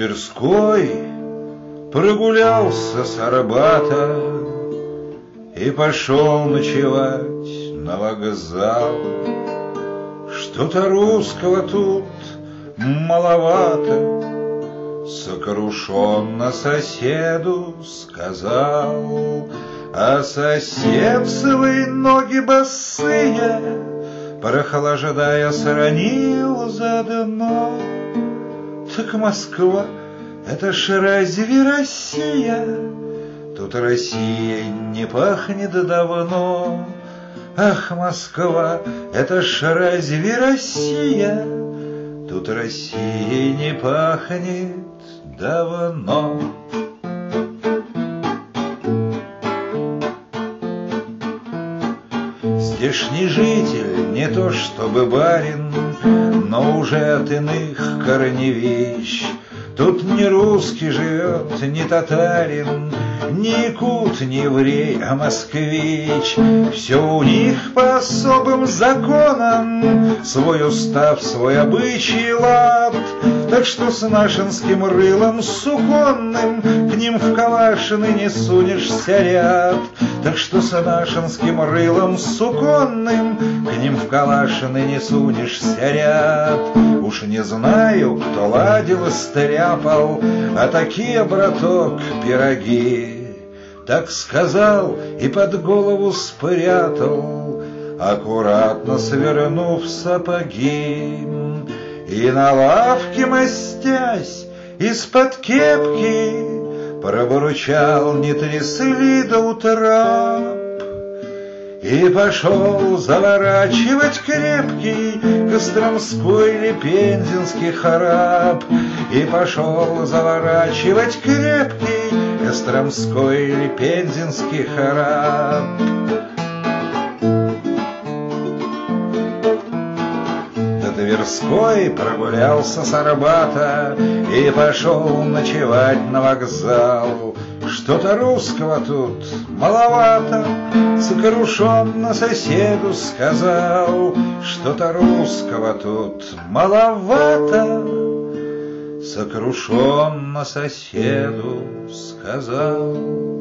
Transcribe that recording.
Тверской прогулялся с Арбата и пошел ночевать на вокзал. Что-то русского тут маловато, сокрушенно соседу сказал. А сосед свои ноги босые, прохлаждая, сронил заодно. Так Москва — это ж разве Россия? Тут Россия не пахнет давно. Ах, Москва — это ж разве Россия? Тут Россия не пахнет давно. Здешний житель не то чтобы барин, но уже от иных корневищ. Тут не русский живет, не татарин, не якут, не еврей, а москвич. Все у них по особым законам, свой устав, свой обычай, лад. Так что с нашинским рылом суконным к ним в калашины не сунешься ряд. Так что с нашинским рылом суконным к ним в калашины не сунешься ряд. Уж не знаю, кто ладил и стряпал, а такие, браток, пироги. Так сказал и под голову спрятал, аккуратно свернув сапоги. И на лавке, мастясь из-под кепки, пробурчал: не трясли до утра. И пошел заворачивать крепкий костромской или пензенский храп. И пошел заворачивать крепкий костромской или пензенский храп. Тверской прогулялся с Арбата и пошел ночевать на вокзал. Что-то русского тут маловато, сокрушенно соседу сказал. Что-то русского тут маловато, сокрушенно соседу сказал.